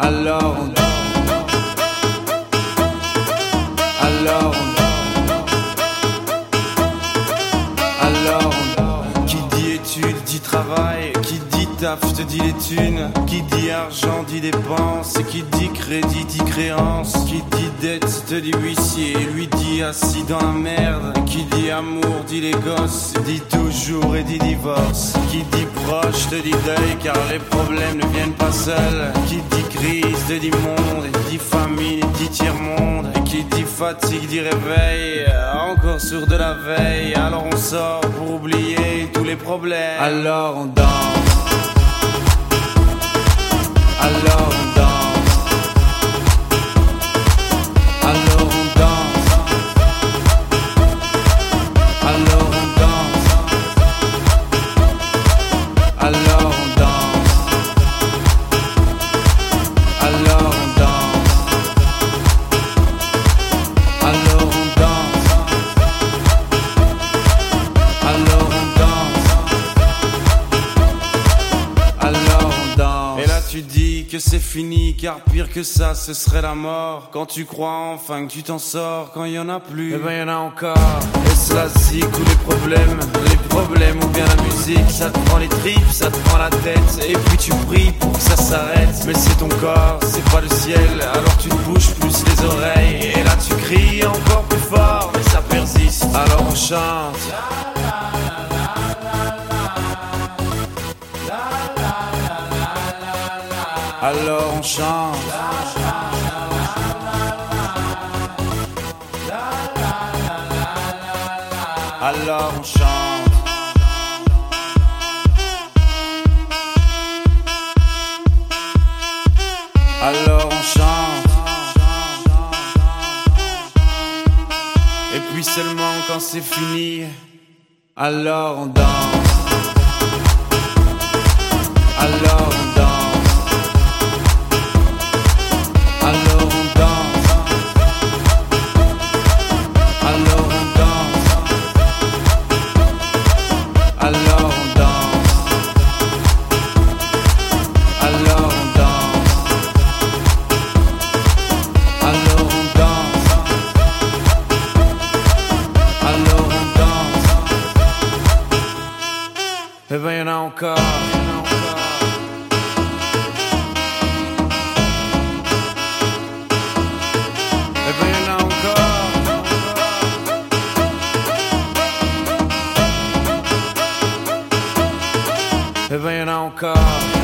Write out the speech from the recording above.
Alors on danse. Alors qui dit études dit travail, qui dit taf te dit les thunes, qui dit argent dit dépenses, qui dit crédit dit créance, qui dit dette te dit huissier, lui dit assis dans la merde, qui dit amour dit les gosses, dit toujours et dit divorce, qui dit proche te dit deuil car les problèmes ne viennent pas seuls, qui dit crise te dit monde, dit famine dit tiers-monde, qui dit fatigue dit réveil, encore sur de la veille, alors on sort pour oublier tous les problèmes. Alors on danse. Alors on danse. Alors on danse. Alors on danse. Alors on danse. Alors on danse. Alors on danse. Alors on danse. Alors on danse. Et là tu dis que c'est fini, car pire que ça ce serait la mort. Quand tu crois enfin que tu t'en sors, quand y en a plus, eh ben y en a encore. Est-ce la zik ou les problèmes ou bien la musique, ça te prend les tripes, ça te prend la tête, et puis tu pries pour que ça s'arrête. Mais c'est ton corps, c'est pas le ciel, alors tu te bouges plus les oreilles, et là tu cries encore plus fort, mais ça persiste, alors on chante. Alors on chante. Alors on chante. Alors on chante. Et puis seulement quand c'est fini, alors on danse. Alors on danse. Alors on danse. Alors on danse. Alors on danse. Alors on danse. Alors on danse. Alors on danse. Eh ben y'en a encore. Eh ben y'en a encore.